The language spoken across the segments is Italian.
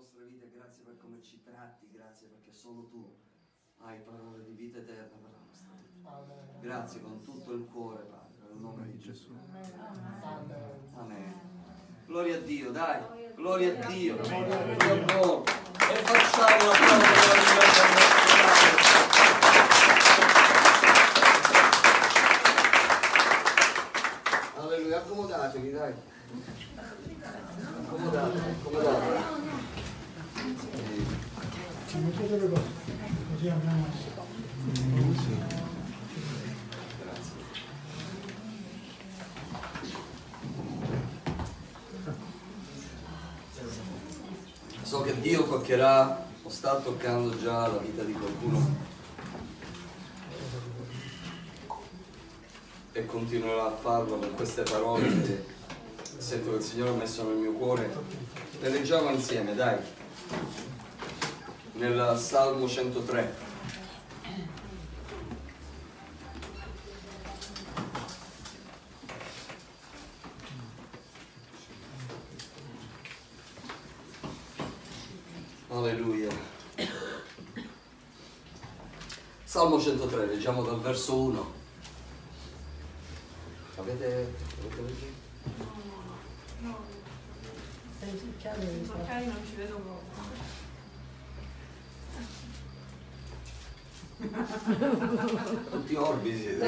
nostre vite, grazie per come ci tratti, grazie perché solo tu hai parole di vita eterna per la nostra vita. Grazie con tutto il cuore, Padre, nel nome di Gesù. Amen. Gloria a Dio, dai, gloria a Dio. Dio è buono. E facciamo una parola. Alleluia, accomodatevi, dai. Accomodatevi. Ci mettete le cose, così andiamo. Grazie. So che Dio toccherà o sta toccando già la vita di qualcuno e continuerà a farlo con queste parole che sento che il Signore ha messo nel mio cuore. Le leggiamo insieme, dai, nel Salmo 103. Alleluia. Salmo 103, leggiamo dal verso 1. Avete letto? No. Magari non ci vedo proprio. Tutti orbi siete.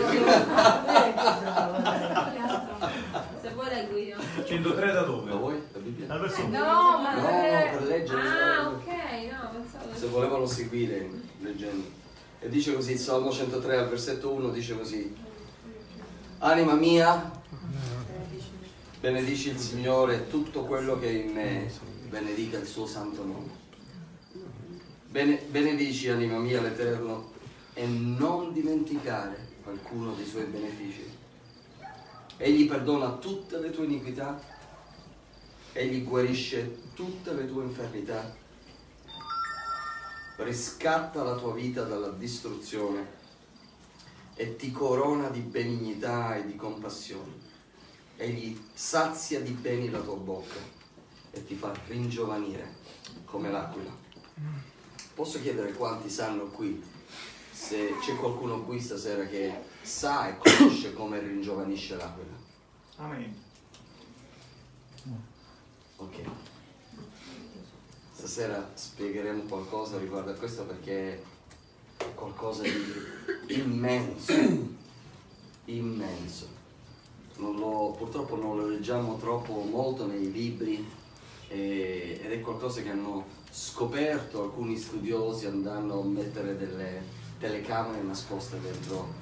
Se vuoi leggo io. 103 da dove? Lo vuoi? La Bibbia? Dal verso 1. No, ma No, per leggere. Ah, ok, no, pensavo. Se volevano seguire leggendo. E dice così, il Salmo 103 al versetto 1 dice così: Anima mia, benedici il Signore, tutto quello che è in me, benedica il suo santo nome. Benedici, anima mia, l'Eterno, e non dimenticare alcuno dei suoi benefici. Egli perdona tutte le tue iniquità, egli guarisce tutte le tue infermità, riscatta la tua vita dalla distruzione e ti corona di benignità e di compassione. Egli sazia di beni la tua bocca e ti fa ringiovanire come l'aquila. Posso chiedere quanti sanno qui, se c'è qualcuno qui stasera che sa e conosce come ringiovanisce l'aquila? Amen. Ok. Stasera spiegheremo qualcosa riguardo a questo perché è qualcosa di immenso, immenso. Purtroppo non lo leggiamo molto nei libri ed è qualcosa che hanno scoperto alcuni studiosi andando a mettere delle telecamere nascoste dentro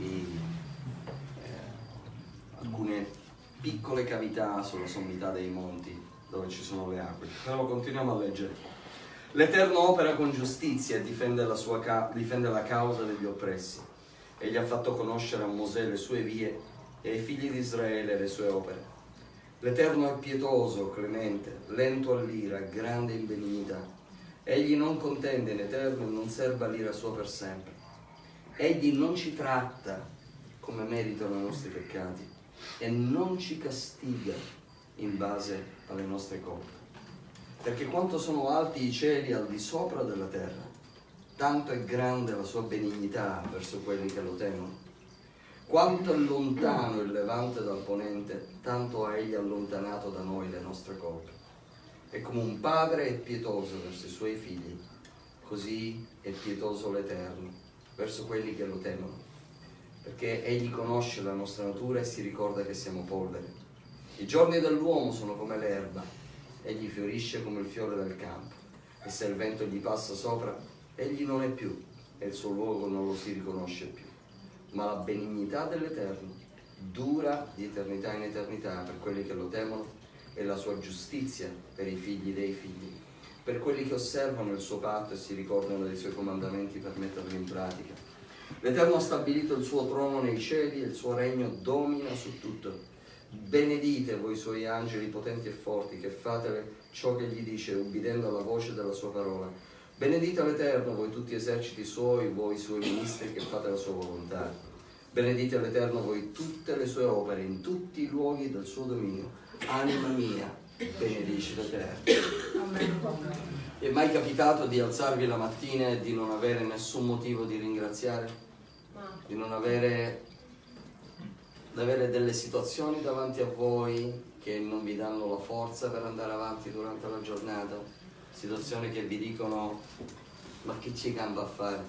alcune piccole cavità sulla sommità dei monti dove ci sono le acque. Però continuiamo a leggere. L'Eterno opera con giustizia e difende la causa degli oppressi. Egli ha fatto conoscere a Mosè le sue vie e ai figli di Israele le sue opere. L'Eterno è pietoso, clemente, lento all'ira, grande in benignità. Egli non contende in eterno e non serba l'ira sua per sempre. Egli non ci tratta come meritano i nostri peccati e non ci castiga in base alle nostre colpe. Perché quanto sono alti i cieli al di sopra della terra, tanto è grande la sua benignità verso quelli che lo temono. Quanto è lontano il levante dal ponente, tanto ha egli allontanato da noi le nostre colpe. E come un padre è pietoso verso i suoi figli, così è pietoso l'Eterno verso quelli che lo temono. Perché egli conosce la nostra natura e si ricorda che siamo polvere. I giorni dell'uomo sono come l'erba, egli fiorisce come il fiore del campo. E se il vento gli passa sopra, egli non è più, e il suo luogo non lo si riconosce più. Ma la benignità dell'Eterno dura di eternità in eternità per quelli che lo temono e la sua giustizia per i figli dei figli, per quelli che osservano il suo patto e si ricordano dei suoi comandamenti per metterli in pratica. L'Eterno ha stabilito il suo trono nei cieli e il suo regno domina su tutto. Benedite voi suoi angeli potenti e forti, che fate ciò che gli dice, ubbidendo alla voce della sua parola. Benedite l'Eterno, voi tutti eserciti suoi, voi suoi ministri che fate la sua volontà. Benedite l'Eterno, voi tutte le sue opere, in tutti i luoghi del suo dominio. Anima mia, benedici l'Eterno. Amen. Vi è mai capitato di alzarvi la mattina e di non avere nessun motivo di ringraziare? Di non avere, delle situazioni davanti a voi che non vi danno la forza per andare avanti durante la giornata? Situazioni che vi dicono: ma che ci gamba a fare?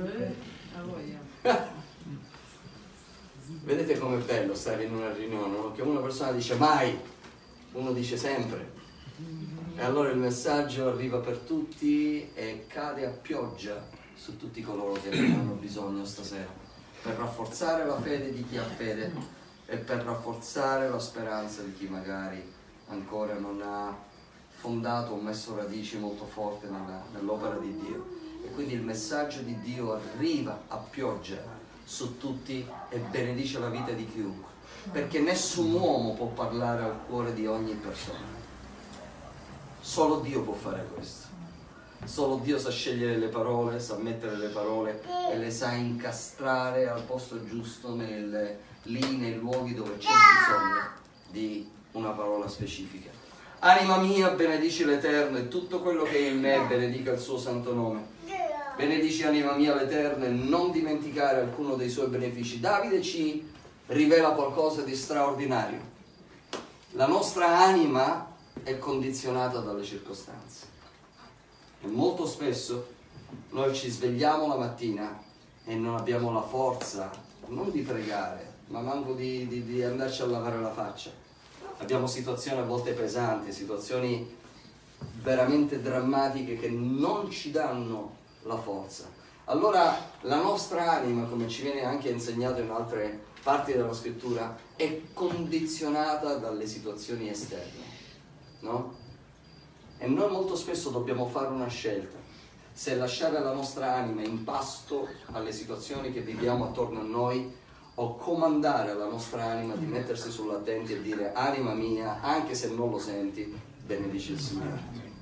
Vedete com'è bello stare in una riunione, no? Che una persona dice mai, uno dice sempre. E allora il messaggio arriva per tutti e cade a pioggia su tutti coloro che ne hanno bisogno stasera, per rafforzare la fede di chi ha fede e per rafforzare la speranza di chi magari ancora non ha fondato o messo radici molto forti nell'opera di Dio. E quindi il messaggio di Dio arriva a pioggia su tutti e benedice la vita di chiunque, perché nessun uomo può parlare al cuore di ogni persona. Solo Dio può fare questo. Solo Dio sa scegliere le parole, sa mettere le parole e le sa incastrare al posto giusto, lì nei luoghi dove c'è bisogno di una parola specifica. Anima mia, benedici l'Eterno, e tutto quello che è in me benedica il suo santo nome. Benedici, anima mia, l'Eterno, e non dimenticare alcuno dei suoi benefici. Davide ci rivela qualcosa di straordinario. La nostra anima è condizionata dalle circostanze e molto spesso noi ci svegliamo la mattina e non abbiamo la forza non di pregare, ma manco di andarci a lavare la faccia. Abbiamo situazioni a volte pesanti, situazioni veramente drammatiche che non ci danno la forza. Allora la nostra anima, come ci viene anche insegnato in altre parti della scrittura, è condizionata dalle situazioni esterne. No? E noi molto spesso dobbiamo fare una scelta: se lasciare la nostra anima in pasto alle situazioni che viviamo attorno a noi, o comandare alla nostra anima di mettersi sull'attenti e dire: anima mia, anche se non lo senti, benedici il Signore.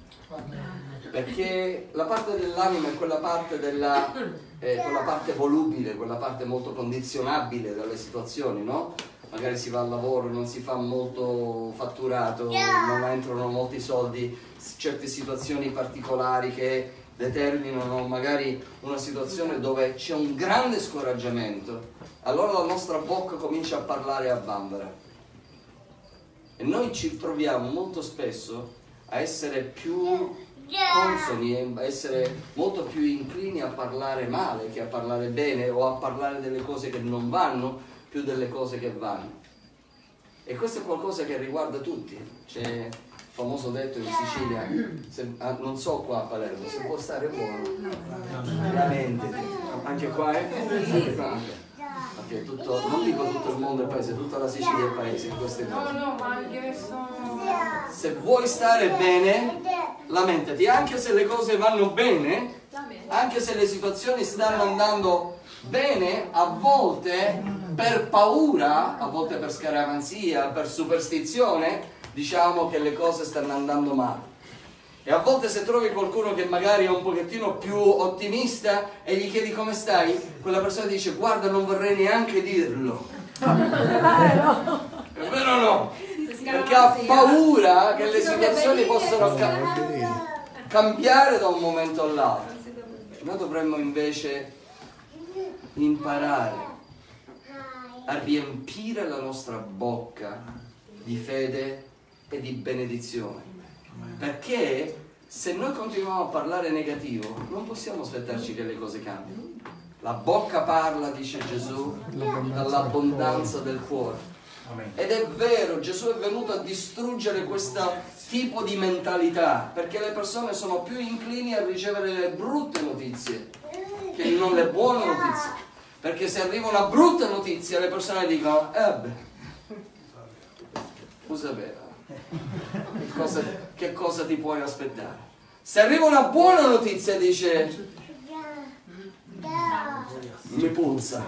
Perché la parte dell'anima è quella parte quella parte volubile, quella parte molto condizionabile dalle situazioni, no? Magari si va al lavoro, non si fa molto fatturato, non entrano molti soldi, certe situazioni particolari che determinano magari una situazione dove c'è un grande scoraggiamento, allora la nostra bocca comincia a parlare a vanvera. E noi ci troviamo molto spesso a essere più consoni, a essere molto più inclini a parlare male che a parlare bene, o a parlare delle cose che non vanno più delle cose che vanno. E questo è qualcosa che riguarda tutti. C'è il famoso detto in Sicilia, non so qua a Palermo, se può stare buono, lamentati. Anche qua è? Anche qua. Okay, non dico tutto il mondo è paese, tutta la Sicilia è paese in queste cose. No, ma anche se vuoi stare bene, lamentati, anche se le cose vanno bene, anche se le situazioni stanno andando bene, a volte per paura, a volte per scaramanzia, per superstizione, diciamo che le cose stanno andando male. E a volte se trovi qualcuno che magari è un pochettino più ottimista e gli chiedi come stai, quella persona dice: guarda, non vorrei neanche dirlo. È vero o no? Perché ha paura che le situazioni possano cambiare da un momento all'altro. Noi dovremmo invece imparare a riempire la nostra bocca di fede e di benedizione, perché se noi continuiamo a parlare negativo non possiamo aspettarci che le cose cambino. La bocca parla, dice Gesù, dall'abbondanza del cuore. Ed è vero, Gesù è venuto a distruggere questo tipo di mentalità, perché le persone sono più inclini a ricevere le brutte notizie che non le buone notizie. Perché se arriva una brutta notizia le persone dicono: beh, scusa vera, che cosa ti puoi aspettare? Se arriva una buona notizia dice: mi puzza.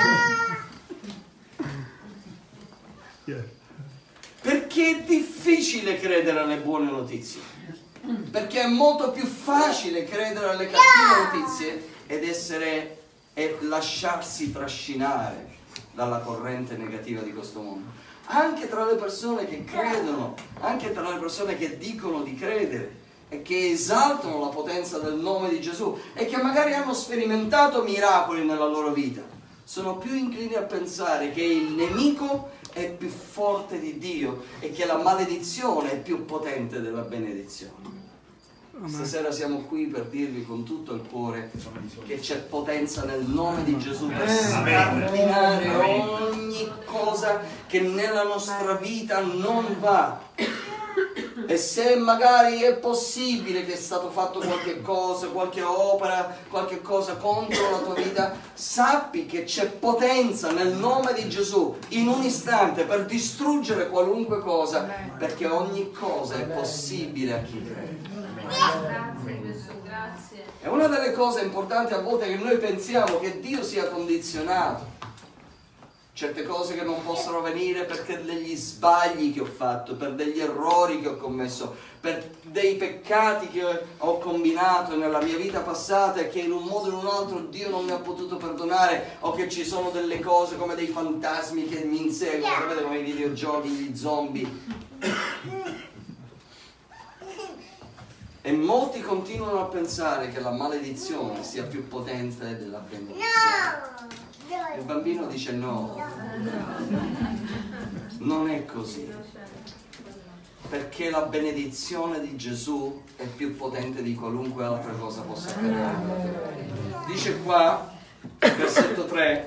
Perché è difficile credere alle buone notizie, perché è molto più facile credere alle cattive notizie e lasciarsi trascinare dalla corrente negativa di questo mondo. Anche tra le persone che credono, anche tra le persone che dicono di credere, e che esaltano la potenza del nome di Gesù e che magari hanno sperimentato miracoli nella loro vita, sono più inclini a pensare che il nemico è più forte di Dio e che la maledizione è più potente della benedizione. Stasera siamo qui per dirvi con tutto il cuore che c'è potenza nel nome di Gesù per scardinare ogni cosa che nella nostra vita non va. E se magari è possibile che è stato fatto qualche cosa, qualche opera, qualche cosa contro la tua vita, sappi che c'è potenza nel nome di Gesù in un istante per distruggere qualunque cosa, perché ogni cosa è possibile a chi crede. Grazie Gesù, grazie. È una delle cose importanti a volte che noi pensiamo che Dio sia condizionato. Certe cose che non possono avvenire perché degli sbagli che ho fatto, per degli errori che ho commesso, per dei peccati che ho combinato nella mia vita passata e che in un modo o in un altro Dio non mi ha potuto perdonare, o che ci sono delle cose come dei fantasmi che mi inseguono, sapete come i videogiochi, gli zombie. E molti continuano a pensare che la maledizione sia più potente della benedizione. Il bambino dice no, non è così, perché la benedizione di Gesù è più potente di qualunque altra cosa possa accadere. Dice qua, versetto 3,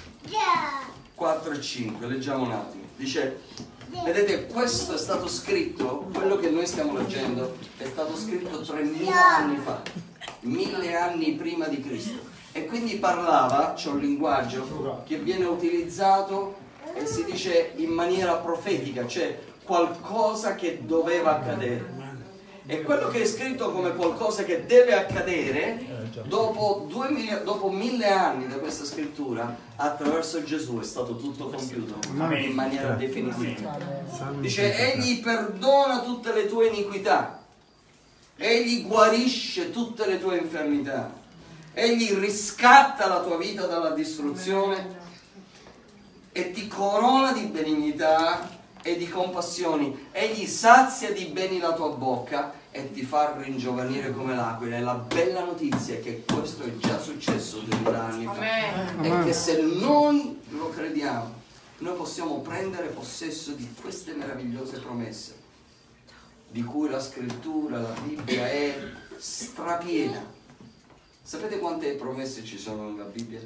4 e 5, leggiamo un attimo. Dice, vedete, questo è stato scritto, quello che noi stiamo leggendo, è stato scritto 3000 anni fa, 1000 anni prima di Cristo. E quindi parlava, c'è un linguaggio che viene utilizzato e si dice in maniera profetica, cioè qualcosa che doveva accadere. E quello che è scritto come qualcosa che deve accadere, dopo 1000 anni da questa scrittura, attraverso Gesù è stato tutto compiuto in maniera definitiva. Dice, egli perdona tutte le tue iniquità, egli guarisce tutte le tue infermità. Egli riscatta la tua vita dalla distruzione e ti corona di benignità e di compassioni. Egli sazia di beni la tua bocca e ti fa ringiovanire come l'aquila. E la bella notizia è che questo è già successo 2000 anni fa. E che se noi lo crediamo, noi possiamo prendere possesso di queste meravigliose promesse, di cui la scrittura, la Bibbia è strapiena. Sapete quante promesse ci sono nella Bibbia?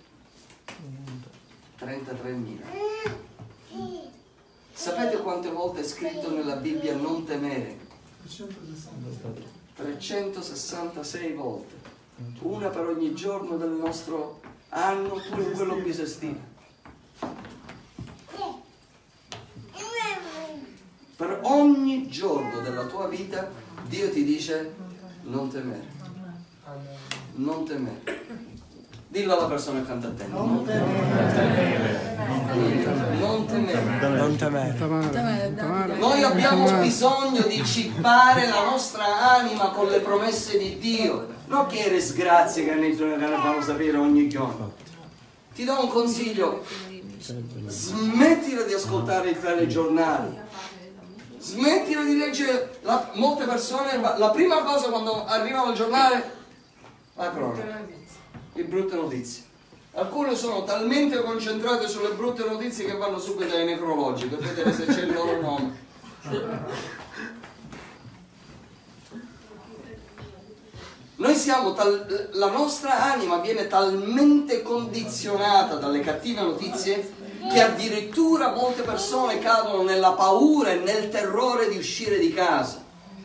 33.000. Sapete quante volte è scritto nella Bibbia non temere? 366 volte. Una per ogni giorno del nostro anno, pure in quello bisestino. Per ogni giorno della tua vita Dio ti dice non temere. Non temere. Dillo alla persona accanto a te. Non temere. Non temere. Non temere. Noi abbiamo bisogno di cibbare la nostra anima con le promesse di Dio. Non che disgrazie che ne fanno sapere ogni giorno. Ti do un consiglio. Smettila di ascoltare i telegiornali. Smettila di leggere. Molte persone, la prima cosa quando arrivano al giornale, la cronaca, le brutte notizie. Alcune sono talmente concentrate sulle brutte notizie che vanno subito ai necrologi per vedere se c'è il loro nome. Noi siamo la nostra anima viene talmente condizionata dalle cattive notizie che addirittura molte persone cadono nella paura e nel terrore di uscire di casa.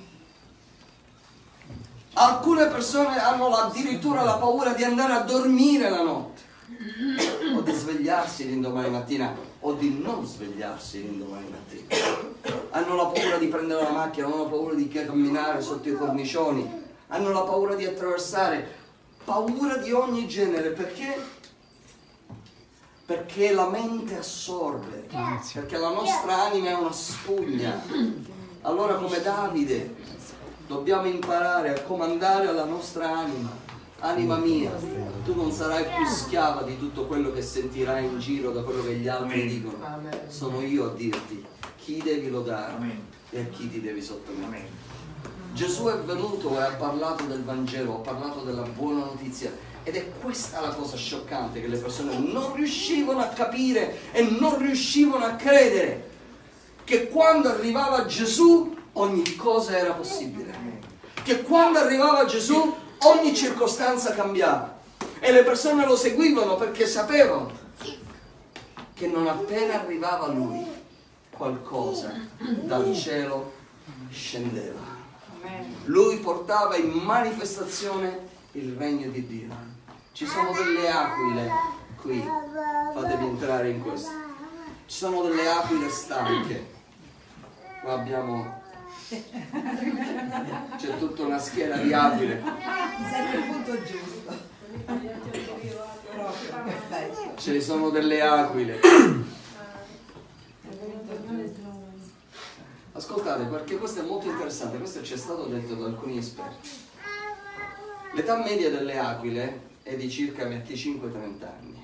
Alcune persone hanno addirittura la paura di andare a dormire la notte, o di svegliarsi l'indomani mattina, o di non svegliarsi l'indomani mattina. Hanno la paura di prendere la macchina, hanno la paura di camminare sotto i cornicioni, hanno la paura di attraversare, paura di ogni genere. Perché? Perché la mente assorbe, perché la nostra anima è una spugna. Allora, come Davide, dobbiamo imparare a comandare la nostra anima. Anima mia, tu non sarai più schiava di tutto quello che sentirai in giro da quello che gli altri dicono. Sono io a dirti chi devi lodare e a chi ti devi sottomettere. Gesù è venuto e ha parlato del Vangelo, ha parlato della buona notizia, ed è questa la cosa scioccante, che le persone non riuscivano a capire e non riuscivano a credere, che quando arrivava Gesù ogni cosa era possibile, che quando arrivava Gesù ogni circostanza cambiava, e le persone lo seguivano perché sapevano che non appena arrivava Lui qualcosa dal cielo scendeva. Lui portava in manifestazione il regno di Dio. Ci sono delle aquile qui, fatevi entrare in questo. Ci sono delle aquile stanche. Qua abbiamo, c'è tutta una schiera di aquile. Sempre il punto giusto. Ci sono delle aquile. Ascoltate, perché questo è molto interessante, questo ci è stato detto da alcuni esperti. L'età media delle aquile è di circa 25-30 anni.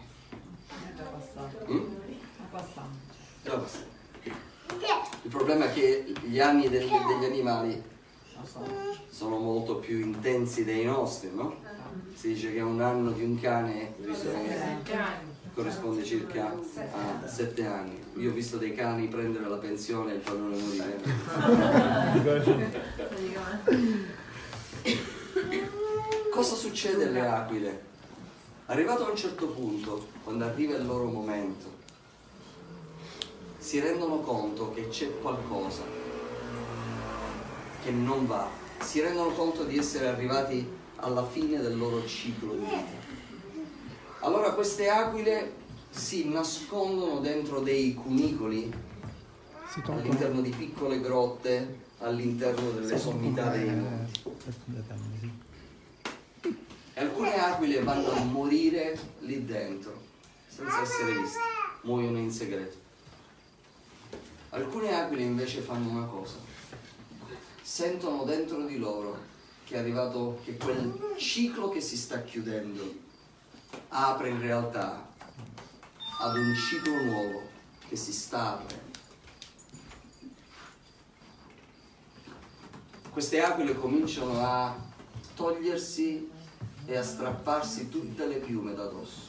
È già passato. Il problema è che gli anni degli animali sono molto più intensi dei nostri, no? Si dice che un anno di un cane corrisponde circa a 7 anni. Io ho visto dei cani prendere la pensione e il padrone morire. Cosa succede alle aquile? Arrivato a un certo punto, quando arriva il loro momento, si rendono conto che c'è qualcosa che non va, si rendono conto di essere arrivati alla fine del loro ciclo di vita. Allora queste aquile si nascondono dentro dei cunicoli, all'interno di piccole grotte, all'interno delle sommità dei monti. E alcune aquile vanno a morire lì dentro, senza essere viste, muoiono in segreto. Alcune aquile invece fanno una cosa, sentono dentro di loro che è arrivato, che quel ciclo che si sta chiudendo apre in realtà ad un ciclo nuovo che si sta aprendo. Queste aquile cominciano a togliersi e a strapparsi tutte le piume da dosso.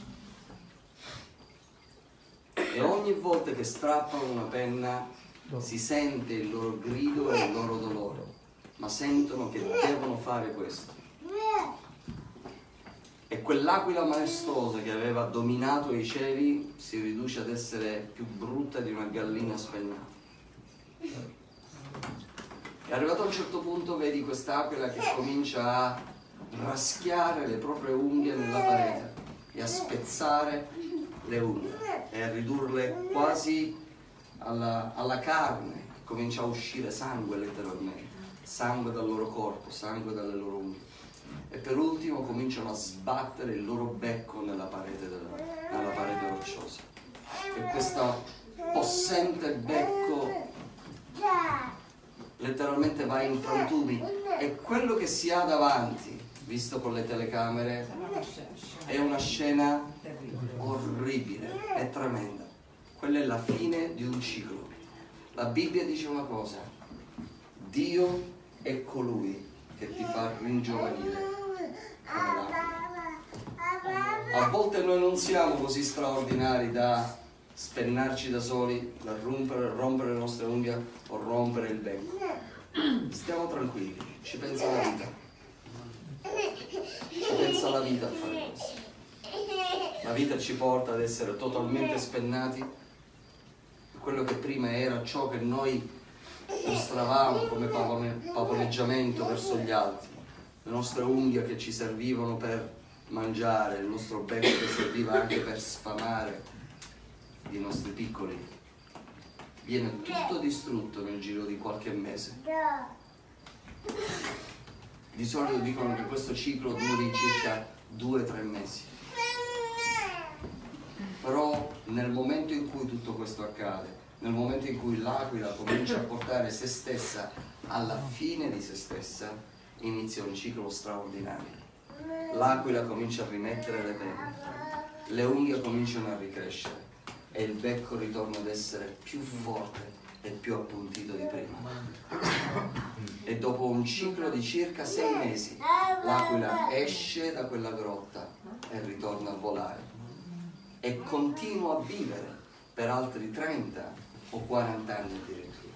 E ogni volta che strappano una penna si sente il loro grido e il loro dolore, ma sentono che devono fare questo. E quell'aquila maestosa che aveva dominato i cieli si riduce ad essere più brutta di una gallina spennata. E arrivato a un certo punto vedi quest'aquila che comincia a raschiare le proprie unghie nella parete e a spezzare le unghie e a ridurle quasi alla carne. Comincia a uscire sangue letteralmente, sangue dal loro corpo, sangue dalle loro unghie. E per ultimo cominciano a sbattere il loro becco nella parete rocciosa. E questo possente becco letteralmente va in frantumi, e quello che si ha davanti, visto con le telecamere, è una scena orribile, è tremenda. Quella è la fine di un ciclo. La Bibbia dice una cosa: Dio è colui che ti fa ringiovanire come l'aquila. A volte noi non siamo così straordinari da spennarci da soli, da rompere le nostre unghie o rompere il becco. Stiamo tranquilli, ci pensa la vita. Ci pensa la vita a fare questo. La vita ci porta ad essere totalmente spennati. Quello che prima era ciò che noi mostravamo come pavoneggiamento verso gli altri, le nostre unghie che ci servivano per mangiare, il nostro becco che serviva anche per sfamare i nostri piccoli, viene tutto distrutto nel giro di qualche mese. Di solito dicono che questo ciclo duri circa 2-3 mesi. Però nel momento in cui tutto questo accade, nel momento in cui l'aquila comincia a portare se stessa alla fine di se stessa, inizia un ciclo straordinario. L'aquila comincia a rimettere le penne, le unghie cominciano a ricrescere e il becco ritorna ad essere più forte è più appuntito di prima. E dopo un ciclo di circa 6 mesi l'aquila esce da quella grotta e ritorna a volare e continua a vivere per altri 30 o 40 anni addirittura.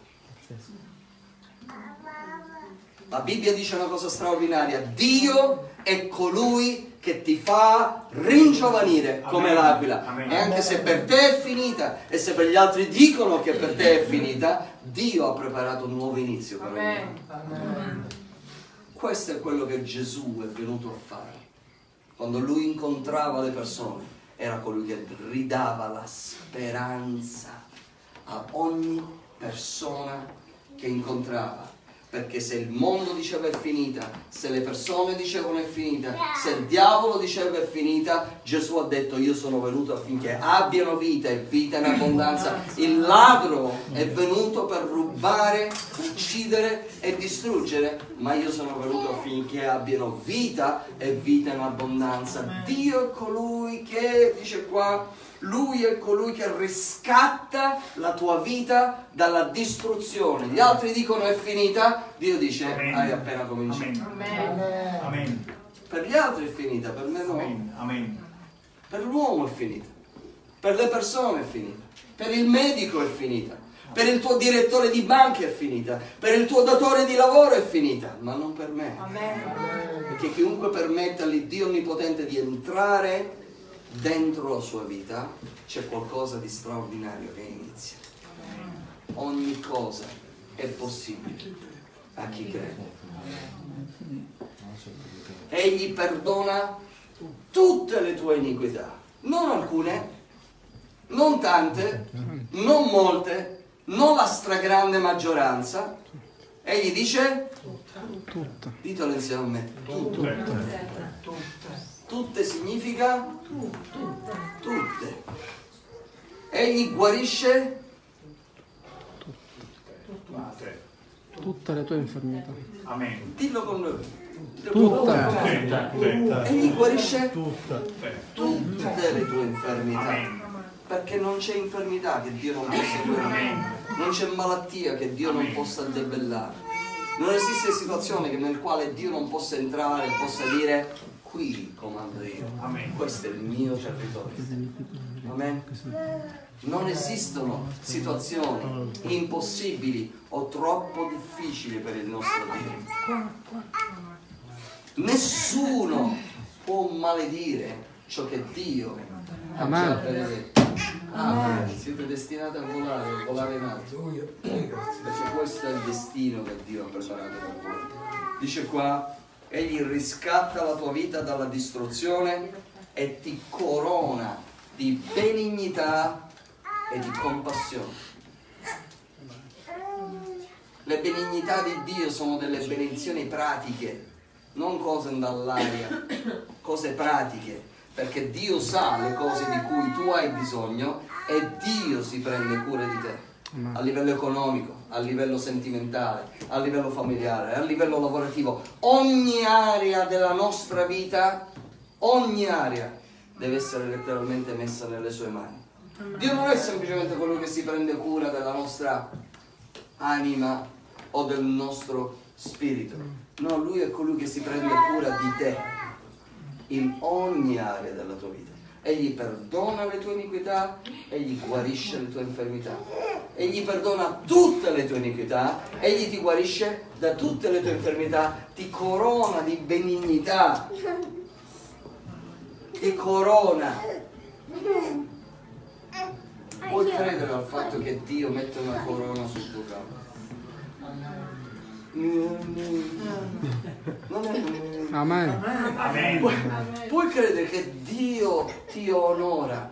La Bibbia dice una cosa straordinaria: Dio è colui che ti fa ringiovanire come l'aquila. E anche se per te è finita e se per gli altri dicono che per te è finita, Dio ha preparato un nuovo inizio per ognuno. Questo è quello che Gesù è venuto a fare. Quando lui incontrava le persone, era colui che ridava la speranza a ogni persona che incontrava. Perché se il mondo diceva è finita, se le persone dicevano è finita, se il diavolo diceva è finita, Gesù ha detto: io sono venuto affinché abbiano vita e vita in abbondanza. Il ladro è venuto per rubare, uccidere e distruggere, ma io sono venuto affinché abbiano vita e vita in abbondanza. Dio è colui che, dice qua, lui è colui che riscatta la tua vita dalla distruzione. Gli altri dicono è finita, Dio dice hai appena cominciato. Amen. Amen. Per gli altri è finita, per me no. Amen. Amen. Per l'uomo è finita, per le persone è finita, per il medico è finita, per il tuo direttore di banca è finita, per il tuo datore di lavoro è finita, ma non per me. Perché chiunque permetta all'Iddio Onnipotente di entrare dentro la sua vita, c'è qualcosa di straordinario che inizia. Ogni cosa è possibile a chi crede. Egli perdona tutte le tue iniquità, non alcune, non tante, non molte, non la stragrande maggioranza. Egli dice Tutta. ditelo insieme a me, tutte significa tutte. Egli guarisce Tutte le tue infermità. Amen. dillo con noi. Tutte. Egli guarisce tutte le tue infermità. Perché non c'è infermità che Dio non possa guarire, non c'è malattia che Dio non possa debellare, non esiste situazione nel quale Dio non possa entrare e possa dire qui comando io, questo è il mio territorio. Amen. Non esistono situazioni impossibili o troppo difficili per il nostro Dio. Nessuno può maledire ciò che Dio ha già benedetto. Amen. Siete destinati a volare in alto, perché questo è il destino che Dio ha preparato per voi. Dice qua: egli riscatta la tua vita dalla distruzione e ti corona di benignità e di compassione. Le benignità di Dio sono delle benedizioni pratiche, non cose dall'aria, cose pratiche, perché Dio sa le cose di cui tu hai bisogno e Dio si prende cura di te. A livello economico, a livello sentimentale, a livello familiare, a livello lavorativo, ogni area della nostra vita, ogni area deve essere letteralmente messa nelle sue mani. Dio non è semplicemente colui che si prende cura della nostra anima o del nostro spirito, no, Lui è colui che si prende cura di te in ogni area della tua vita. Egli perdona le tue iniquità, egli guarisce le tue infermità. Egli perdona tutte le tue iniquità, egli ti guarisce da tutte le tue infermità, ti corona di benignità, ti corona. Puoi credere al fatto che Dio mette una corona sul tuo capo? Amen. Puoi credere che Dio ti onora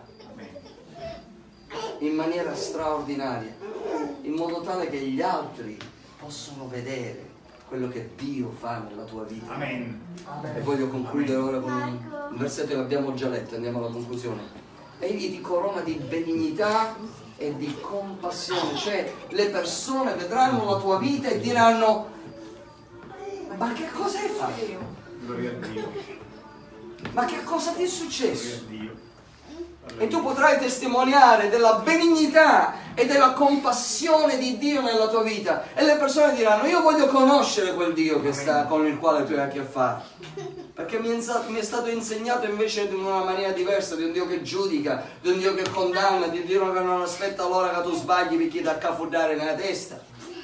in maniera straordinaria, in modo tale che gli altri possono vedere quello che Dio fa nella tua vita. Amen. E voglio concludere ora con un versetto che abbiamo già letto, andiamo alla conclusione. Egli ti corona di benignità e di compassione, cioè le persone vedranno la tua vita e diranno: ma che cosa hai fatto? Gloria a Dio. Ma che cosa ti è Gloria successo? a Dio. E tu potrai testimoniare della benignità ed è la compassione di Dio nella tua vita. E le persone diranno: io voglio conoscere quel Dio che sta, con il quale tu hai a che fare, perché mi è stato insegnato invece in una maniera diversa, di un Dio che giudica, di un Dio che condanna, di un Dio che non aspetta l'ora che tu sbagli perché ti accafurdare nella testa.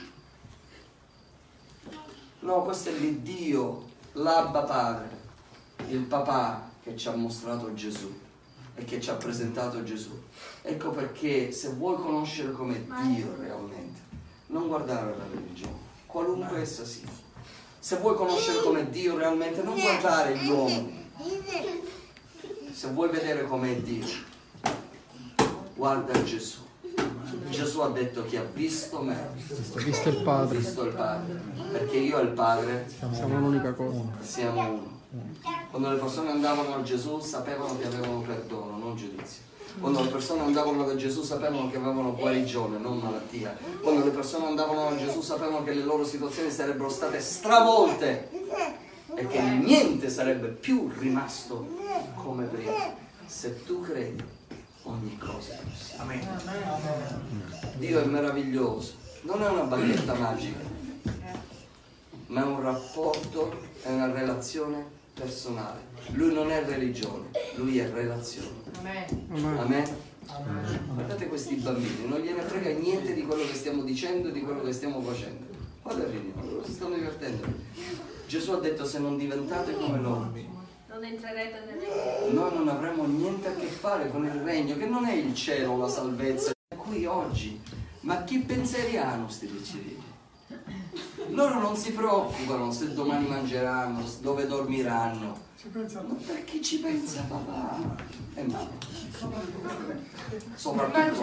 No, questo è l'Iddio, l'Abba Padre, il papà che ci ha mostrato Gesù e che ci ha presentato Gesù. Ecco perché se vuoi conoscere come Dio realmente, non guardare la religione, qualunque essa sia. Se vuoi conoscere come Dio realmente, non guardare gli uomini. Se vuoi vedere com'è Dio, guarda Gesù. Gesù ha detto: chi ha visto me Ha visto il ha Padre. visto il Padre, perché io e il Padre Siamo l'unica cosa. siamo uno. Quando le persone andavano a Gesù sapevano che avevano perdono, non giudizio. Quando le persone andavano da Gesù sapevano che avevano guarigione, non malattia. Quando le persone andavano da Gesù sapevano che le loro situazioni sarebbero state stravolte e che niente sarebbe più rimasto come prima. Se tu credi, ogni cosa è possibile. Dio è meraviglioso, non è una bacchetta magica, ma è un rapporto, è una relazione personale. Lui non è religione, lui è relazione. Amen. Guardate questi bambini, non gliene frega niente di quello che stiamo dicendo e di quello che stiamo facendo. Guarda il riunione, loro si stanno divertendo. Gesù ha detto: se non diventate come loro, Non entrerete nel regno. noi non avremo niente a che fare con il regno, che non è il cielo, la salvezza, è qui oggi. Ma che pensieri hanno sti piccirili? Loro non si preoccupano se domani mangeranno, dove dormiranno. Ma per chi ci pensa papà e mamma? Soprattutto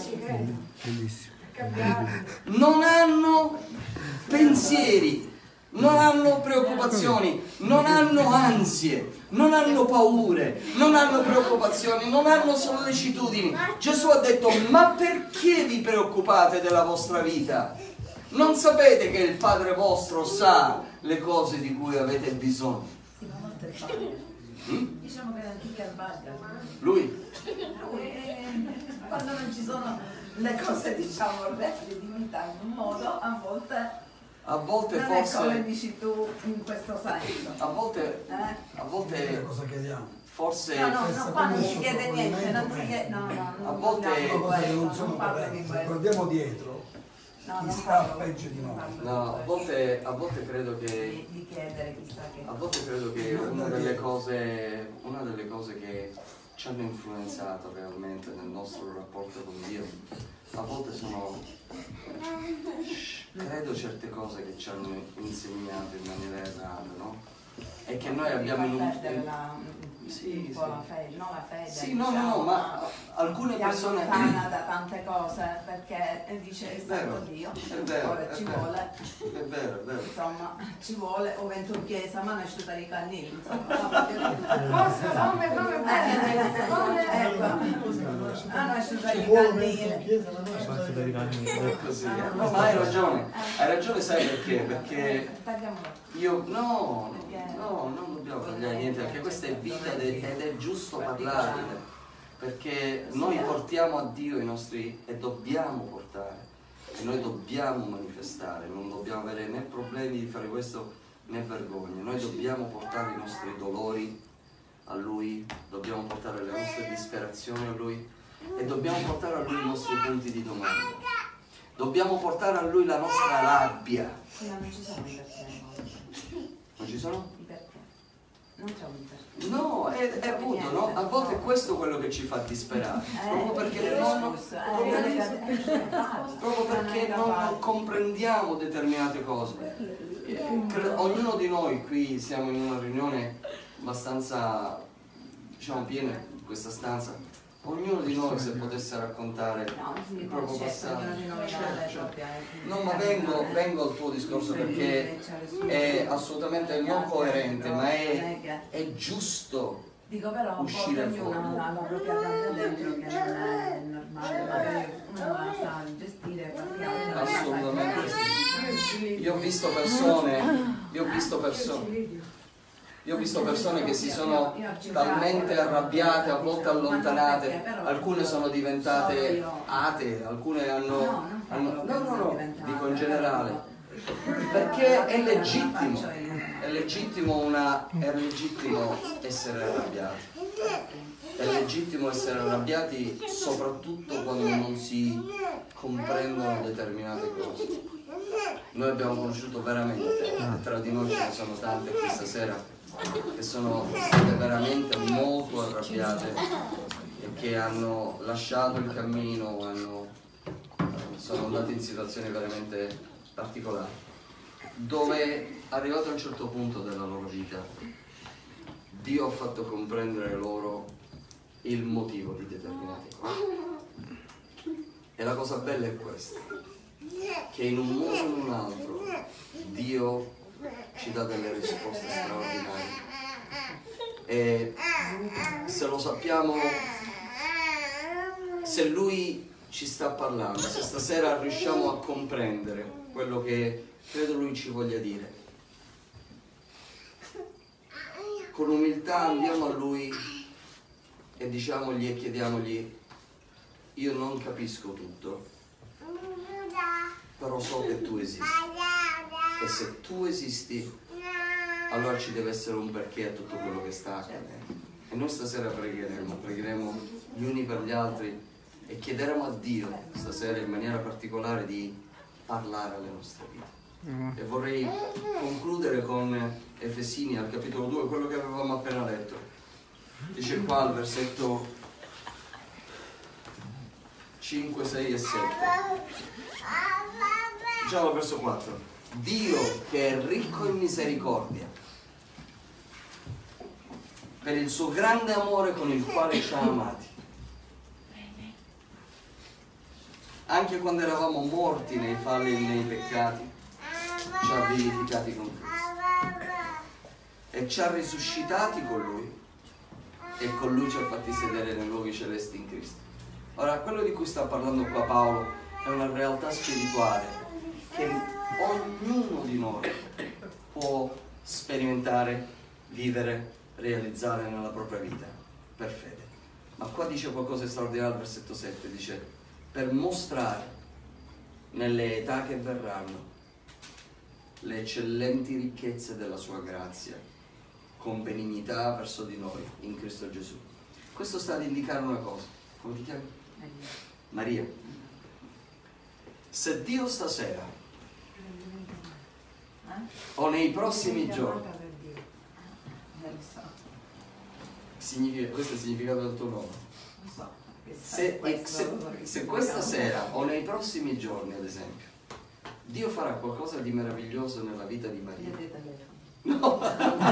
non hanno pensieri, non hanno preoccupazioni, non hanno ansie, non hanno paure, non hanno preoccupazioni, non hanno sollecitudini. Gesù ha detto: ma perché vi preoccupate della vostra vita? Non sapete che il Padre vostro sa le cose di cui avete bisogno? Diciamo che l'antica sbaglia. Lui? Quando non ci sono le cose, diciamo, redditività in un modo, a volte non forse... è come dici tu in questo senso. A volte Cosa chiediamo? forse... No, qua non si chiede niente, non si chiede... No, A volte- non parlo di questo. Guardiamo dietro. No, Chi non sta parlo peggio di noi? No, a volte credo che... di chiedere chissà che... A volte credo che una delle cose che ci hanno influenzato realmente nel nostro rapporto con Dio, a volte sono, credo, certe cose che ci hanno insegnato in maniera errata, no? E che noi abbiamo un po' la fede, non la fede. Sì, no, ma alcune persone... Ti allontana da tante cose perché dice è vero, stato Dio. è vero, Ora ci vuole. È vero. Insomma, ci vuole, o vento in chiesa, ma non è asciutta i cannini, insomma. Come? Non è asciutta i cannini. Così, no, ma hai ragione, sai perché? Perché Tagliamolo. io, no, non dobbiamo tagliare niente, perché questa è vita ed è giusto parlarne, perché noi portiamo a Dio i nostri, e dobbiamo portare, e noi dobbiamo manifestare, non dobbiamo avere né problemi di fare questo né vergogna, noi dobbiamo portare i nostri dolori a Lui, dobbiamo portare le nostre disperazioni a Lui e dobbiamo portare a Lui i nostri punti di domanda, dobbiamo portare a Lui la nostra rabbia. Sì, ma non ci sono i perché. Non ci sono? I perché. Non c'è un perché. No, è appunto, no? A volte è questo quello che ci fa disperare, proprio perché non comprendiamo determinate cose. Ognuno di noi qui siamo in una riunione abbastanza, diciamo, piena in questa stanza. Ognuno di noi, se potesse raccontare il proprio passato. No, ma vengo al tuo discorso perché è assolutamente non coerente, ma è giusto. Dico però uscire ognuno fuori. ha la propria rabbia dentro che non è normale, magari uno non la sa gestire perché Assolutamente sì. Io ho visto persone Io ho visto persone che si sono talmente arrabbiate, a volte allontanate, alcune sono diventate atee, alcune no, dico in generale, perché è legittimo essere arrabbiati. È legittimo essere arrabbiati soprattutto quando non si comprendono determinate cose. Noi abbiamo conosciuto veramente, tra di noi ce ne sono tante questa sera, che sono state veramente molto arrabbiate e che hanno lasciato il cammino, sono andate in situazioni veramente particolari, dove arrivato a un certo punto della loro vita, Dio ha fatto comprendere loro il motivo di determinate cose. E la cosa bella è questa, che in un modo o in un altro Dio ci dà delle risposte straordinarie. E se lo sappiamo, se Lui ci sta parlando, se stasera riusciamo a comprendere quello che credo Lui ci voglia dire, con umiltà andiamo a Lui e diciamogli e chiediamogli: io non capisco tutto, però so che tu esisti, e se tu esisti allora ci deve essere un perché a tutto quello che sta accadendo. E noi stasera pregheremo gli uni per gli altri e chiederemo a Dio stasera in maniera particolare di parlare alle nostre vite. E vorrei concludere con Efesini al capitolo 2, quello che avevamo appena letto. Dice qua al versetto 5, 6 e 7. Diciamo al verso 4. Dio, che è ricco in misericordia, per il suo grande amore con il quale ci ha amati, anche quando eravamo morti nei falli e nei peccati, ci ha vivificati con Cristo e ci ha risuscitati con Lui, e con Lui ci ha fatti sedere nei luoghi celesti in Cristo. Ora, quello di cui sta parlando qua Paolo è una realtà spirituale che ognuno di noi può sperimentare, vivere, realizzare nella propria vita per fede. Ma qua dice qualcosa di straordinario al versetto 7, dice: per mostrare nelle età che verranno le eccellenti ricchezze della sua grazia con benignità verso di noi in Cristo Gesù. Questo sta ad indicare una cosa. Come ti chiami? Maria. Se Dio stasera o nei prossimi giorni, questo è il significato del tuo nome, se questa sera o nei prossimi giorni, ad esempio, Dio farà qualcosa di meraviglioso nella vita di Maria, no.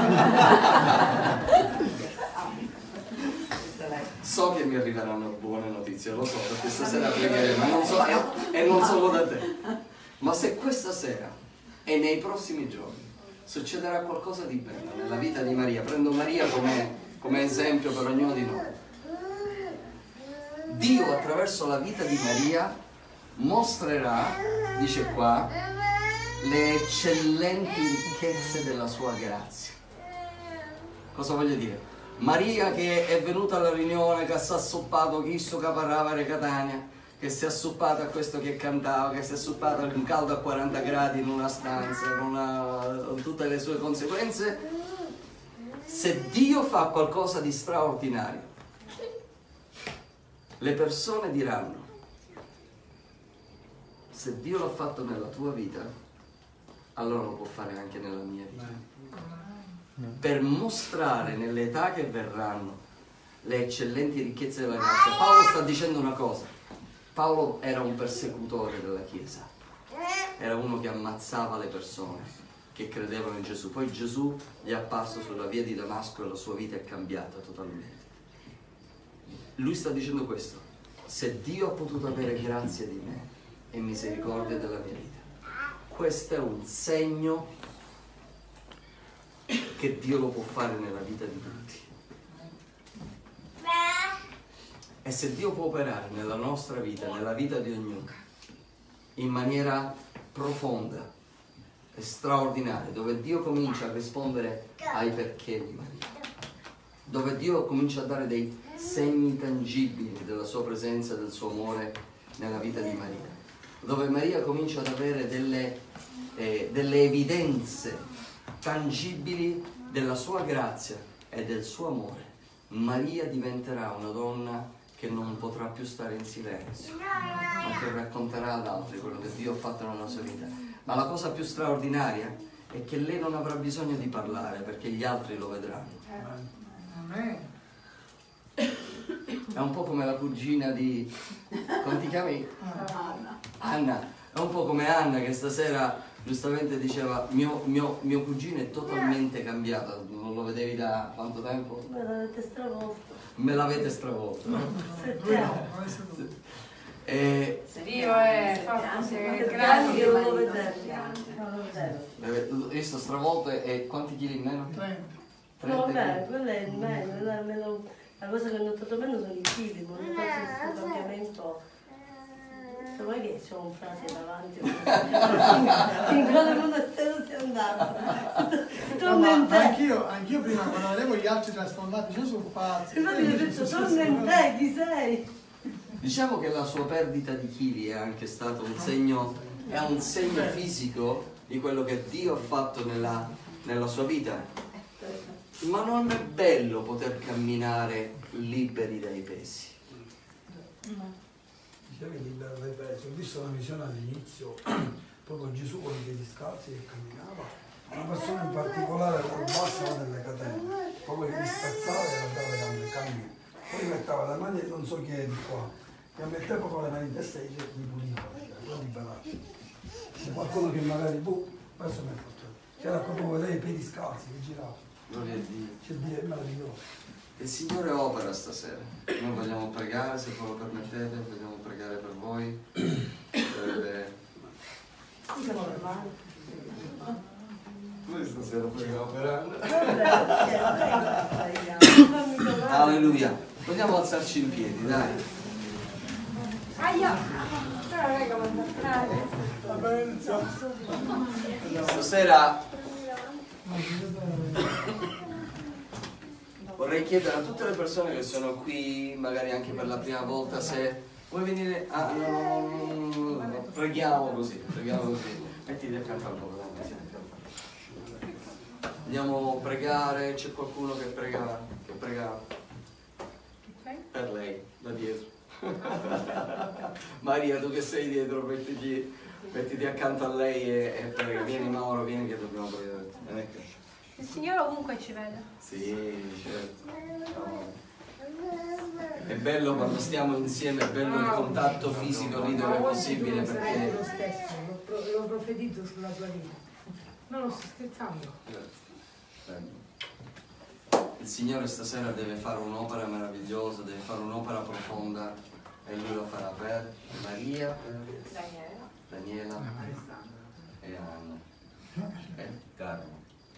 So che mi arriveranno buone notizie, lo so, perché stasera pregheremo e non solo da te. Ma se questa sera e nei prossimi giorni succederà qualcosa di bello nella vita di Maria, prendo Maria come esempio per ognuno di noi, Dio attraverso la vita di Maria mostrerà, dice qua, le eccellenti ricchezze della sua grazia. Cosa voglio dire? Maria che è venuta alla riunione, che si è assoppato questo che parlava di Catania, che si è assoppata a questo che cantava, che si è assoppata in caldo a 40 gradi in una stanza con tutte le sue conseguenze. Se Dio fa qualcosa di straordinario, le persone diranno: se Dio l'ha fatto nella tua vita, allora lo può fare anche nella mia vita. Per mostrare nelle età che verranno le eccellenti ricchezze della grazia. Paolo sta dicendo una cosa. Paolo era un persecutore della Chiesa, era uno che ammazzava le persone che credevano in Gesù. Poi Gesù gli è apparso sulla via di Damasco e la sua vita è cambiata totalmente. Lui sta dicendo questo: se Dio ha potuto avere grazia di me e misericordia della mia vita, questo è un segno che Dio lo può fare nella vita di tutti. E se Dio può operare nella nostra vita, nella vita di ognuno, in maniera profonda, è straordinaria, dove Dio comincia a rispondere ai perché di Maria, dove Dio comincia a dare dei segni tangibili della sua presenza e del suo amore nella vita di Maria, dove Maria comincia ad avere delle evidenze tangibili della sua grazia e del suo amore. Maria diventerà una donna che non potrà più stare in silenzio, ma che racconterà ad altri quello che Dio ha fatto nella sua vita. Ma la cosa più straordinaria è che lei non avrà bisogno di parlare, perché gli altri lo vedranno. È un po' come la cugina di... come ti chiami? Anna. È un po' come Anna che stasera giustamente diceva mio cugino è totalmente cambiato. Non lo vedevi da quanto tempo? Me l'avete stravolto. Me l'avete stravolto, no? 7 anni. Dio è Grandi che non lo vedevo. Io sto stravolto e quanti chili in meno? 30. No, vabbè, quella è meno. La cosa che ho notato meno sono i figli, ma non faccio questo cambiamento. Non è che c'ho un frate davanti, in quale monastero sei andato? Torna in te. Anch'io prima quando vedevo gli altri trasformati, io sono pazzo. Infatti mi ho detto, torna in te, chi sei? Diciamo che la sua perdita di chili è anche stato un segno fisico di quello che Dio ha fatto nella sua vita. Ma non è bello poter camminare liberi dai pesi. Dicevi libero dai pesi, ho visto una visione all'inizio, proprio Gesù con i piedi scalzi che camminava, una persona in particolare rubassava delle catene, proprio che li spezzava e lasciava le gambe, cammina. Poi metteva le mani, non so chi è di qua, e metteva proprio le mani in testa e mi puliva, non liberarsi. C'è qualcuno che magari, questo mi ha fatto, c'era proprio vedere i piedi scalzi che giravano. Gloria a Dio. C'è Dio, è meraviglioso. Il Signore opera stasera. Noi vogliamo pregare, se voi lo permettete, vogliamo pregare per voi. Noi stasera preghiamo per Anna. Alleluia. Vogliamo alzarci in piedi, dai. Aia! Però non è come Stasera vorrei chiedere a tutte le persone che sono qui, magari anche per la prima volta, se vuoi venire a... no, preghiamo così. Mettiti accanto al volo. Andiamo a pregare, c'è qualcuno che prega per lei, da dietro. Maria, tu che sei dietro, mettiti accanto a lei e prega. Vieni Mauro, vieni che dobbiamo pregare. Il Signore ovunque ci vede. Sì, certo. È bello quando stiamo insieme, è bello il contatto fisico lì dove è possibile, perché... Lo stesso, l'ho profetito sulla tua vita. Non lo sto scherzando. Il Signore stasera deve fare un'opera meravigliosa, deve fare un'opera profonda e Lui lo farà per Maria, Daniela e Anna. Carlo.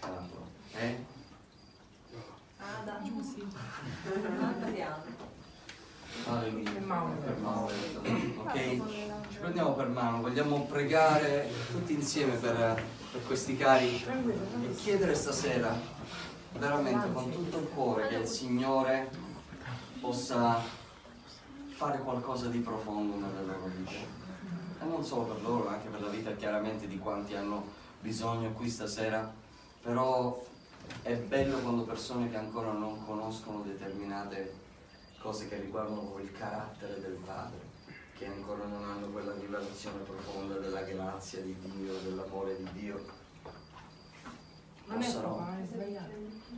Alleluia. Per Mauro. Ok? Ci prendiamo per mano, vogliamo pregare tutti insieme per questi cari e chiedere stasera veramente con tutto il cuore che il Signore possa fare qualcosa di profondo nelle loro vite. E non solo per loro, anche per la vita chiaramente di quanti hanno bisogno qui stasera. Però è bello quando persone che ancora non conoscono determinate cose che riguardano proprio il carattere del Padre, che ancora non hanno quella rivelazione profonda della grazia di Dio, dell'amore di Dio, Non è possano... qua, è sbagliato.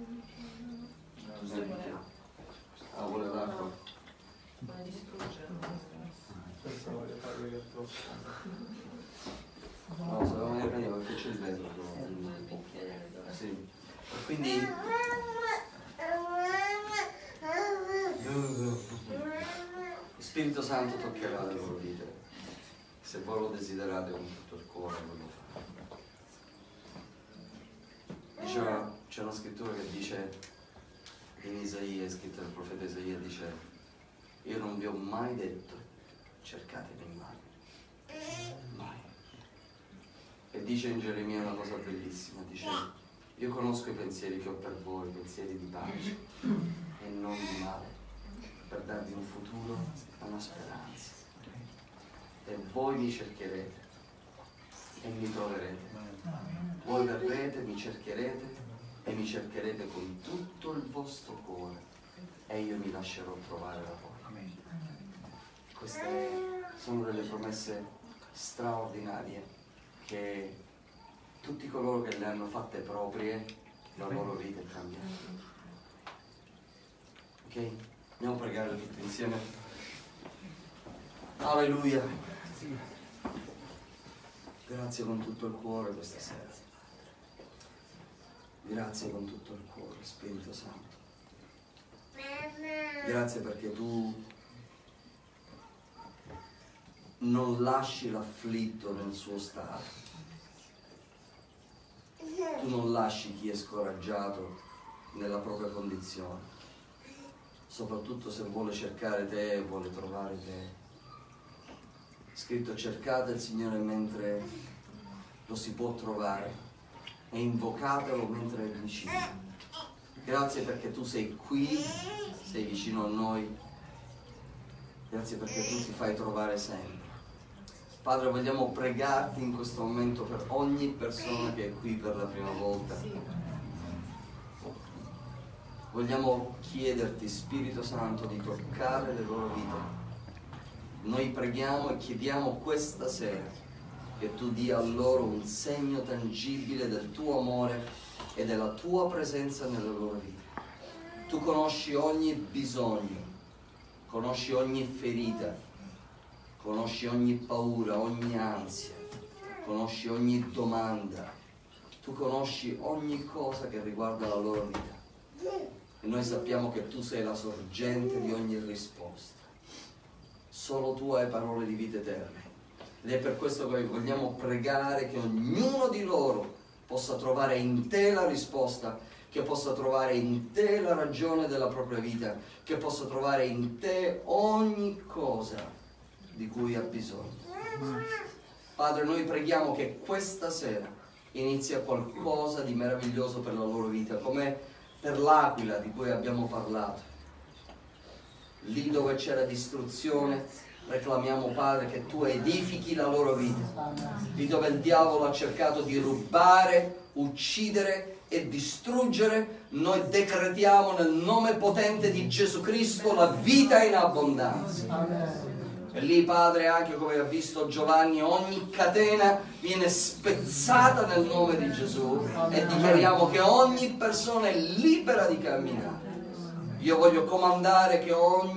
Ah, vuole l'acqua? No, se non ne prendevo perché c'è il vetro. Sì. Quindi Spirito Santo toccherà le loro vite. Se voi lo desiderate con tutto il cuore, lo fate. C'è una scrittura che dice in Isaia, è scritta dal profeta Isaia, dice: io non vi ho mai detto cercatemi mai. Mai. E E dice in Geremia una cosa bellissima, dice: io conosco i pensieri che ho per voi, pensieri di pace e non di male, per darvi un futuro e una speranza. E voi mi cercherete e mi troverete. Voi verrete, mi cercherete e mi cercherete con tutto il vostro cuore e io mi lascerò trovare da voi. Queste sono delle promesse straordinarie che tutti coloro che le hanno fatte proprie, la loro vita è cambiata. Ok? Andiamo a pregare tutti insieme. Alleluia. Grazie con tutto il cuore questa sera. Grazie con tutto il cuore, Spirito Santo. Grazie perché tu non lasci l'afflitto nel suo stato. Tu non lasci chi è scoraggiato nella propria condizione, soprattutto se vuole cercare te e vuole trovare te. Scritto: cercate il Signore mentre lo si può trovare e invocatelo mentre è vicino. Grazie perché tu sei qui, sei vicino a noi. Grazie perché tu ti fai trovare sempre. Padre, vogliamo pregarti in questo momento per ogni persona che è qui per la prima volta. Vogliamo chiederti, Spirito Santo, di toccare le loro vite. Noi preghiamo e chiediamo questa sera che tu dia a loro un segno tangibile del tuo amore e della tua presenza nelle loro vite. Tu conosci ogni bisogno, conosci ogni ferita, conosci ogni paura, ogni ansia, conosci ogni domanda, tu conosci ogni cosa che riguarda la loro vita. E noi sappiamo che tu sei la sorgente di ogni risposta. Solo tu hai parole di vita eterna. Ed è per questo che vogliamo pregare che ognuno di loro possa trovare in te la risposta, che possa trovare in te la ragione della propria vita, che possa trovare in te ogni cosa di cui ha bisogno. Padre, noi preghiamo che questa sera inizia qualcosa di meraviglioso per la loro vita, come per l'Aquila di cui abbiamo parlato. Lì dove c'era distruzione, reclamiamo, Padre, che tu edifichi la loro vita. Lì dove il diavolo ha cercato di rubare, uccidere e distruggere, noi decretiamo nel nome potente di Gesù Cristo la vita in abbondanza. E lì, Padre, anche come ha visto Giovanni, ogni catena viene spezzata nel nome di Gesù e dichiariamo che ogni persona è libera di camminare. Io voglio comandare che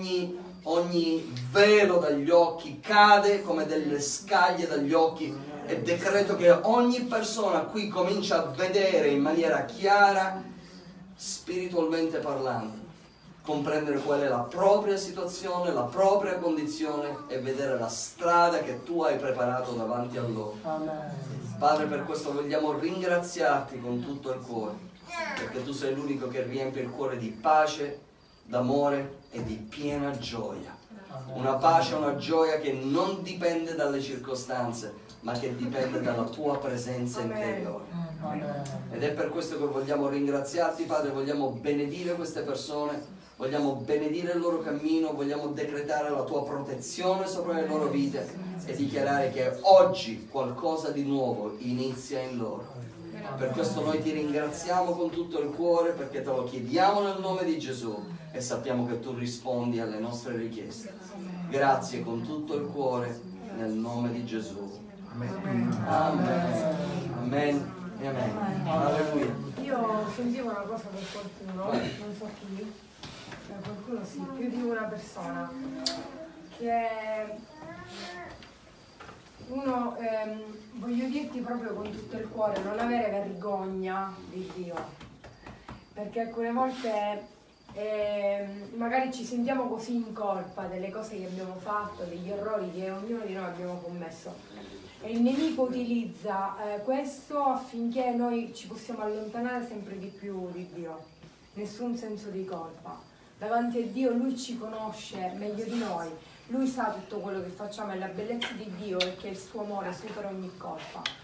ogni velo dagli occhi cade come delle scaglie dagli occhi e decreto che ogni persona qui comincia a vedere in maniera chiara, spiritualmente parlando, comprendere qual è la propria situazione, la propria condizione e vedere la strada che tu hai preparato davanti a loro. Padre, per questo vogliamo ringraziarti con tutto il cuore, perché tu sei l'unico che riempie il cuore di pace, d'amore e di piena gioia. Una pace, una gioia che non dipende dalle circostanze, ma che dipende dalla tua presenza interiore. Ed è per questo che vogliamo ringraziarti, Padre, vogliamo benedire queste persone, vogliamo benedire il loro cammino, vogliamo decretare la tua protezione sopra le loro vite e dichiarare che oggi qualcosa di nuovo inizia in loro. Per questo noi ti ringraziamo con tutto il cuore, perché te lo chiediamo nel nome di Gesù e sappiamo che tu rispondi alle nostre richieste. Grazie con tutto il cuore nel nome di Gesù. Amen. Amen. Amen. E amen. Alleluia. Io sentivo una cosa per qualcuno, non so chi, per qualcuno sì, più di una persona, che uno, voglio dirti proprio con tutto il cuore, non avere vergogna di Dio, perché alcune volte magari ci sentiamo così in colpa delle cose che abbiamo fatto, degli errori che ognuno di noi abbiamo commesso. E il nemico utilizza questo affinché noi ci possiamo allontanare sempre di più di Dio. Nessun senso di colpa. Davanti a Dio Lui ci conosce meglio di noi. Lui sa tutto quello che facciamo e la bellezza di Dio è che il suo amore supera ogni colpa.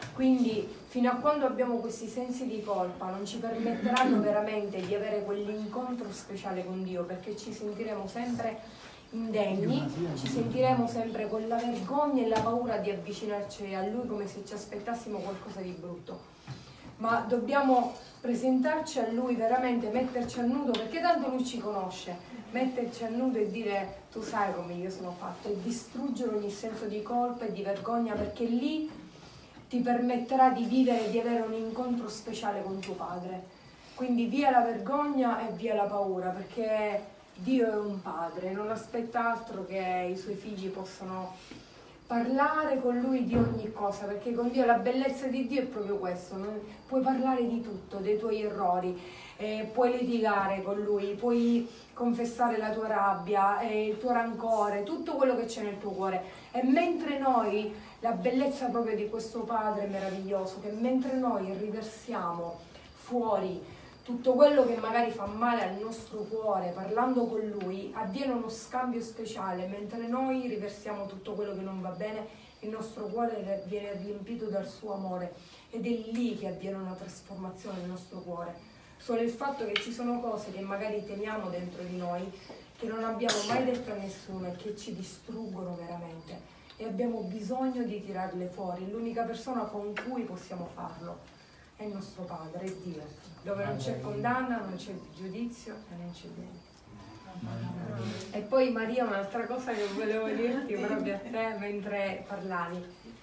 Quindi fino a quando abbiamo questi sensi di colpa non ci permetteranno veramente di avere quell'incontro speciale con Dio, perché ci sentiremo sempre indegni, ci sentiremo sempre con la vergogna e la paura di avvicinarci a Lui come se ci aspettassimo qualcosa di brutto. Ma dobbiamo presentarci a Lui veramente, metterci a nudo, perché tanto Lui ci conosce, metterci a nudo e dire tu sai come io sono fatto, e distruggere ogni senso di colpa e di vergogna, perché lì ti permetterà di vivere, di avere un incontro speciale con tuo Padre. Quindi via la vergogna e via la paura, perché Dio è un Padre, non aspetta altro che i Suoi figli possano parlare con Lui di ogni cosa, perché con Dio la bellezza di Dio è proprio questo, puoi parlare di tutto, dei tuoi errori, puoi litigare con Lui, puoi confessare la tua rabbia, il tuo rancore, tutto quello che c'è nel tuo cuore. E mentre noi, la bellezza proprio di questo Padre meraviglioso, che mentre noi riversiamo fuori tutto quello che magari fa male al nostro cuore, parlando con Lui, avviene uno scambio speciale. Mentre noi riversiamo tutto quello che non va bene, il nostro cuore viene riempito dal suo amore, ed è lì che avviene una trasformazione nel nostro cuore. Solo il fatto che ci sono cose che magari teniamo dentro di noi, che non abbiamo mai detto a nessuno e che ci distruggono veramente, e abbiamo bisogno di tirarle fuori. L'unica persona con cui possiamo farlo è il nostro Padre, è Dio, dove non c'è condanna, non c'è giudizio e non c'è niente. E poi Maria, un'altra cosa che volevo dirti proprio a te mentre parlavi,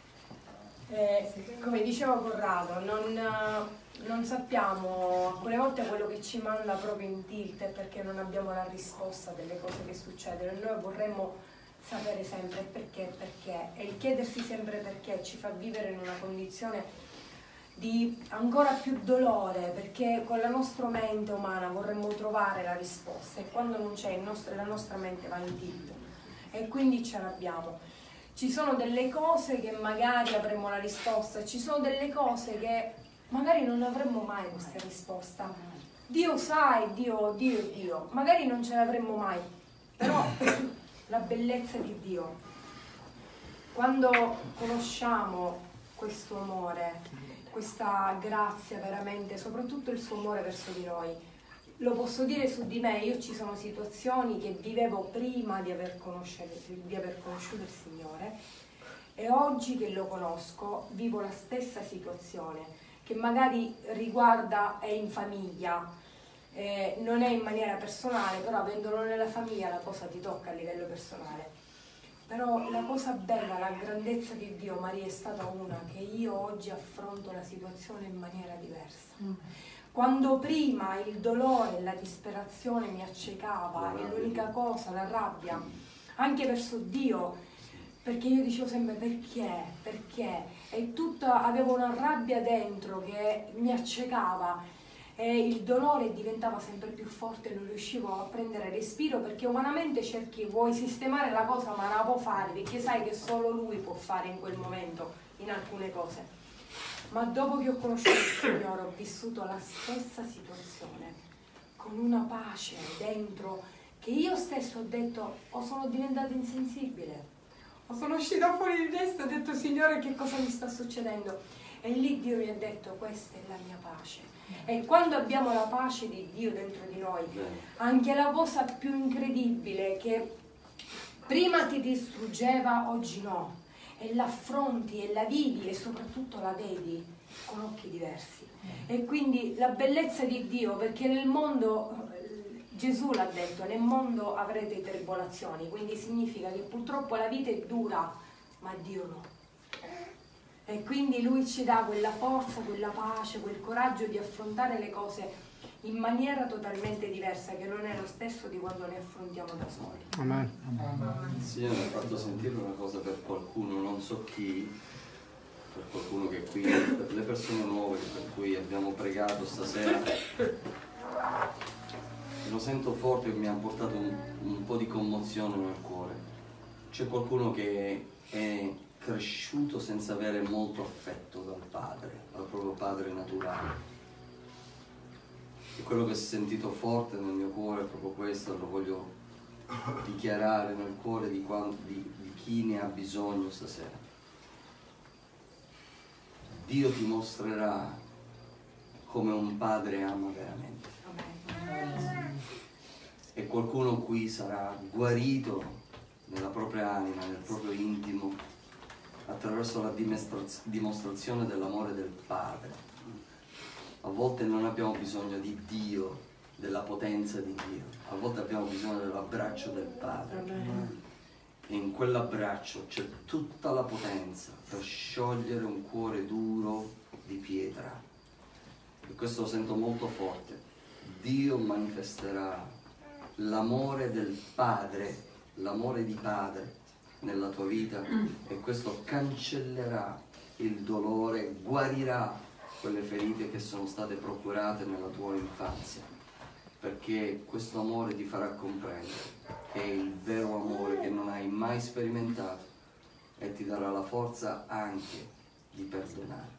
come diceva Corrado, non sappiamo, alcune volte quello che ci manda proprio in tilt è perché non abbiamo la risposta delle cose che succedono, e noi vorremmo sapere sempre perché, e il chiedersi sempre perché ci fa vivere in una condizione di ancora più dolore, perché con la nostra mente umana vorremmo trovare la risposta, e quando non c'è la nostra mente va in tilt, e quindi ce l'abbiamo. Ci sono delle cose che magari avremo la risposta, ci sono delle cose che magari non avremmo mai questa risposta. Dio sa, e Dio, magari non ce l'avremmo mai, però la bellezza di Dio, quando conosciamo questo amore, questa grazia veramente, soprattutto il suo amore verso di noi. Lo posso dire su di me, io ci sono situazioni che vivevo prima di aver conosciuto il Signore, e oggi che lo conosco vivo la stessa situazione, che magari riguarda, è in famiglia, non è in maniera personale, però avendolo nella famiglia la cosa ti tocca a livello personale. Però la cosa bella, la grandezza di Dio, Maria, è stata una, che io oggi affronto la situazione in maniera diversa. Quando prima il dolore e la disperazione mi accecava, e l'unica cosa, la rabbia, anche verso Dio, perché io dicevo sempre perché, e avevo una rabbia dentro che mi accecava, e il dolore diventava sempre più forte, non riuscivo a prendere respiro, perché umanamente vuoi sistemare la cosa, ma non la può fare, perché sai che solo Lui può fare in quel momento, in alcune cose. Ma dopo che ho conosciuto il Signore ho vissuto la stessa situazione, con una pace dentro, che io stesso ho detto, sono diventata insensibile, sono uscita fuori di testa, ho detto Signore che cosa mi sta succedendo? E lì Dio mi ha detto questa è la mia pace. E quando abbiamo la pace di Dio dentro di noi, anche la cosa più incredibile che prima ti distruggeva, oggi no, e l'affronti e la vivi, e soprattutto la vedi con occhi diversi. E quindi la bellezza di Dio, perché nel mondo, Gesù l'ha detto, nel mondo avrete tribolazioni, quindi significa che purtroppo la vita è dura, ma Dio no. E quindi Lui ci dà quella forza, quella pace, quel coraggio di affrontare le cose in maniera totalmente diversa, che non è lo stesso di quando le affrontiamo da soli. Amen. Sì, mi ha fatto sentire una cosa per qualcuno, non so chi, per qualcuno che è qui, per le persone nuove per cui abbiamo pregato stasera. Lo sento forte e mi ha portato un po' di commozione nel cuore. C'è qualcuno che è cresciuto senza avere molto affetto dal padre, dal proprio padre naturale. E quello che si è sentito forte nel mio cuore è proprio questo, lo voglio dichiarare nel cuore di chi ne ha bisogno stasera. Dio ti mostrerà come un padre ama veramente. E qualcuno qui sarà guarito nella propria anima, nel proprio intimo, attraverso la dimostrazione dell'amore del Padre. A volte non abbiamo bisogno di Dio, della potenza di Dio, a volte abbiamo bisogno dell'abbraccio del Padre. E in quell'abbraccio c'è tutta la potenza per sciogliere un cuore duro di pietra. E questo lo sento molto forte. Dio manifesterà l'amore del Padre, l'amore di Padre nella tua vita, e questo cancellerà il dolore, guarirà quelle ferite che sono state procurate nella tua infanzia, perché questo amore ti farà comprendere che è il vero amore che non hai mai sperimentato e ti darà la forza anche di perdonare.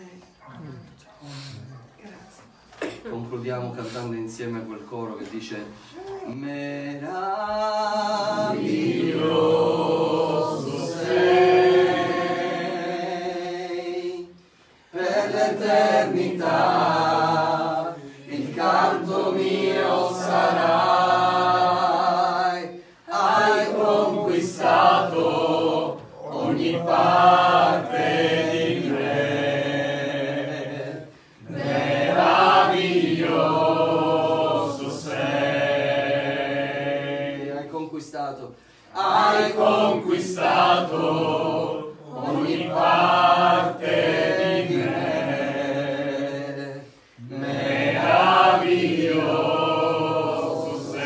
Grazie. Concludiamo cantando insieme quel coro che dice: meraviglioso sei, per l'eternità il canto mio sarai, hai conquistato ogni parte di me. Hai conquistato ogni parte di me, meraviglioso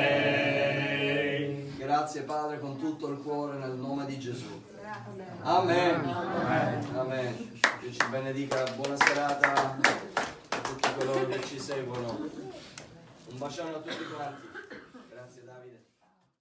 sei. Grazie Padre, con tutto il cuore, nel nome di Gesù. Amen. Amen. Amen. Dio ci benedica, buona serata a tutti coloro che ci seguono. Un bacione a tutti quanti.